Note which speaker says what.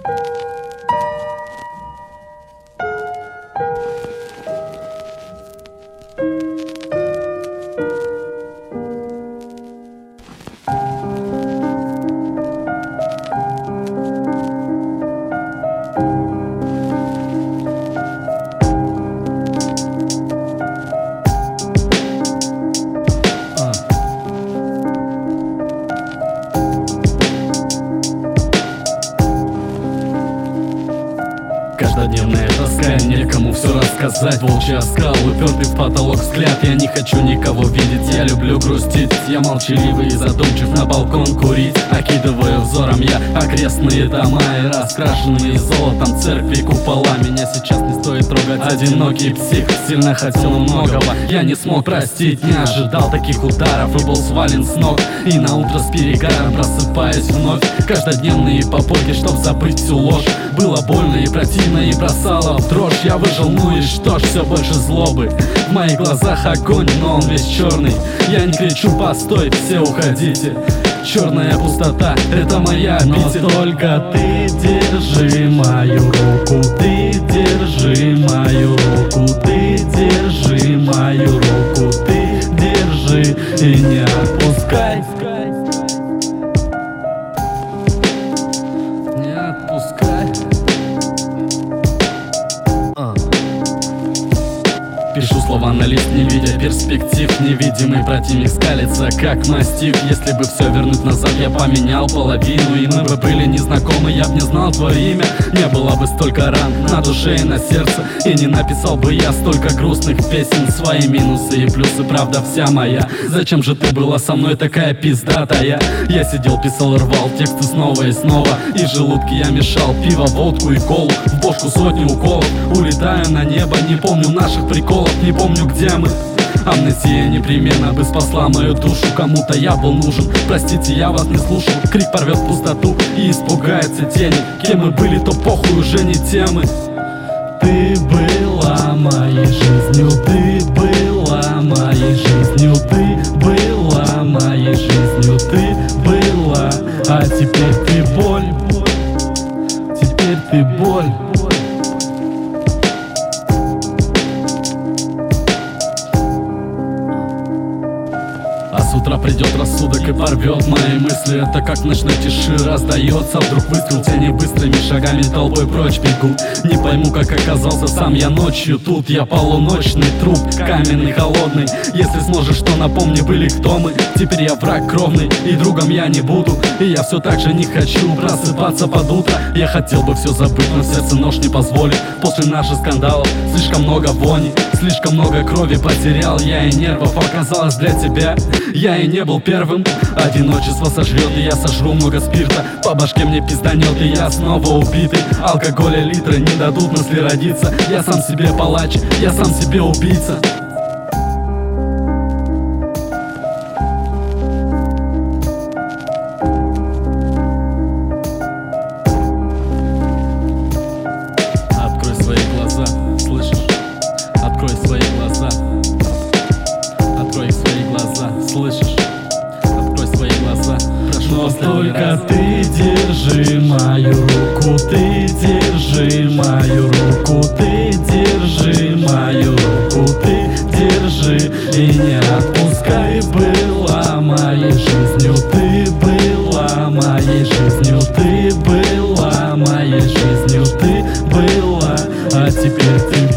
Speaker 1: Каждодневная тоска, некому все рассказать. Волчий оскал, упертый в потолок взгляд. Я не хочу никого видеть, я люблю грустить. Я молчаливый и задумчив, на балкон курить. Окидываю взором я окрестные дома и раскрашенные золотом церкви купола. Меня сейчас не стоит трогать. Одинокий псих, сильно хотел многого, я не смог простить. Не ожидал таких ударов и был свален с ног. И на утро с перегаром просыпаюсь вновь. Каждодневные попойки, чтоб забыть всю ложь. Было больно и противно, и бросало в дрожь. Я выжил, ну и что ж, все больше злобы. В моих глазах огонь, но он весь черный. Я не кричу постой, все уходите. Черная пустота, это моя обитель. Но только ты держи мою руку, ты держи мою руку, ты держи мою руку, ты держи и не отпускай. Не отпускай. Пишу слова на лист, не видя перспектив. Невидимый противник скалится, как мастиф. Если бы все вернуть назад, я поменял половину. И мы бы были незнакомы, я б не знал твое имя. Не было бы столько ран на душе и на сердце. И не написал бы я столько грустных песен. Свои минусы и плюсы, правда вся моя. Зачем же ты была со мной такая пиздатая? Я сидел, писал, рвал тексты снова и снова. И желудки я мешал пиво, водку и колу. В бошку сотни уколов. Улетаю на небо, не помню наших приколов. Не помню, где мы. Амнезия непременно бы спасла мою душу. Кому-то я был нужен, простите, я вас не слушал. Крик порвет пустоту и испугаются тени. Кем мы были, то похуй, уже не темы. Ты была моей жизнью, ты была моей жизнью, ты была моей жизнью, ты была. А теперь ты боль, теперь ты боль. А с утра придет рассудок и порвет мои мысли. Это как в ночной тиши раздается вдруг выстрел. Тени быстрыми шагами толпой прочь бегут. Не пойму, как оказался сам я ночью тут. Я полуночный труп, каменный, холодный. Если сможешь, то напомни, были кто мы. Теперь я враг кровный, и другом я не буду. И я все так же не хочу просыпаться под утро. Я хотел бы все забыть, но сердце нож не позволит. После наших скандалов слишком много вони, слишком много крови потерял я и нервов. Оказалось, для тебя я и не был первым. Одиночество сожрет, и я сожру много спирта. По башке мне пизданет, и я снова убитый. Алкоголя литры не дадут мысли родиться. Я сам себе палач, я сам себе убийца. Открой свои глаза, слышишь? Открой свои глаза. Открой свои глаза, слышишь? Открой свои глаза, прошу. Но только ты держи мою руку, ты держи мою руку, ты держи мою руку, ты держи и не отпускай. Была моей жизнью, ты была моей жизнью, ты была моей жизнью, ты была, а теперь ты